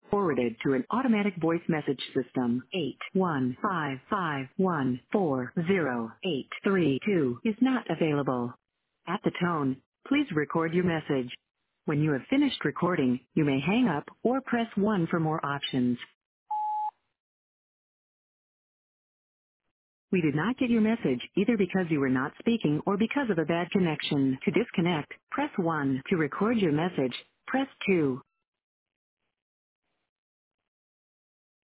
forwarded to an automatic voice message system. 815514083 is not available. At the tone, please record your message. When you have finished recording, you may hang up or press 1 for more options. We did not get your message either because you were not speaking or because of a bad connection. To disconnect, press 1. To record your message, press 2.